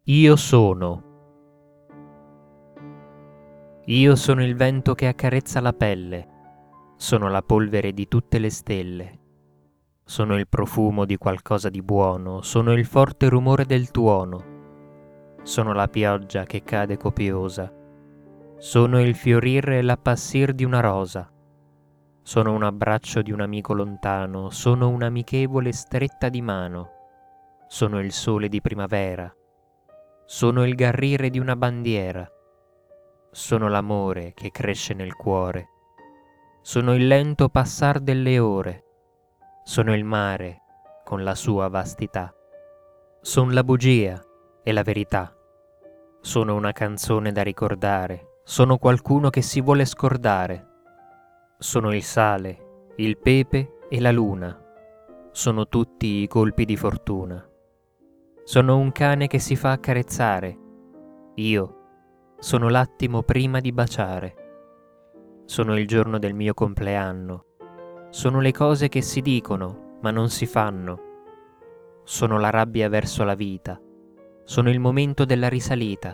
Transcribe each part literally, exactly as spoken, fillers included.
Io sono. Io sono il vento che accarezza la pelle, sono la polvere di tutte le stelle, sono il profumo di qualcosa di buono, sono il forte rumore del tuono, sono la pioggia che cade copiosa, sono il fiorire e l'appassir di una rosa, sono un abbraccio di un amico lontano, sono un'amichevole stretta di mano, sono il sole di primavera, sono il garrire di una bandiera, sono l'amore che cresce nel cuore, sono il lento passar delle ore, sono il mare con la sua vastità, son la bugia e la verità, sono una canzone da ricordare, sono qualcuno che si vuole scordare, sono il sale, il pepe e la luna, sono tutti i colpi di fortuna. Sono un cane che si fa accarezzare, io sono l'attimo prima di baciare, sono il giorno del mio compleanno, sono le cose che si dicono ma non si fanno, sono la rabbia verso la vita, sono il momento della risalita,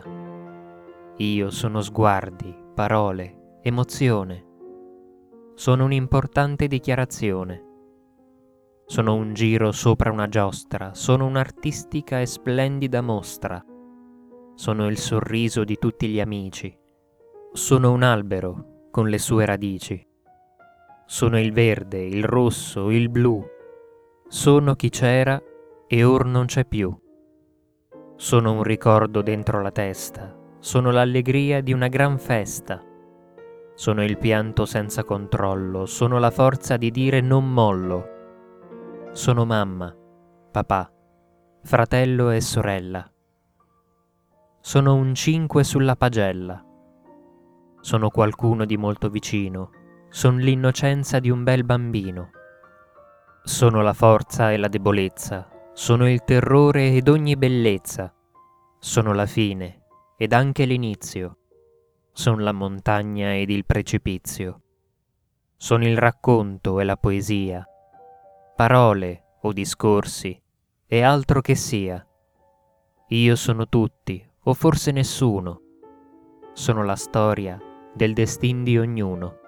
io sono sguardi, parole, emozione, sono un'importante dichiarazione. Sono un giro sopra una giostra, sono un'artistica e splendida mostra. Sono il sorriso di tutti gli amici. Sono un albero con le sue radici. Sono il verde, il rosso, il blu. Sono chi c'era e or non c'è più. Sono un ricordo dentro la testa. Sono l'allegria di una gran festa. Sono il pianto senza controllo. Sono la forza di dire non mollo. Sono mamma, papà, fratello e sorella. Sono un cinque sulla pagella. Sono qualcuno di molto vicino. Son l'innocenza di un bel bambino. Sono la forza e la debolezza. Sono il terrore ed ogni bellezza. Sono la fine ed anche l'inizio. Son la montagna ed il precipizio. Sono il racconto e la poesia. Parole o discorsi, e altro che sia. Io sono tutti, o forse nessuno. Sono la storia del destin di ognuno.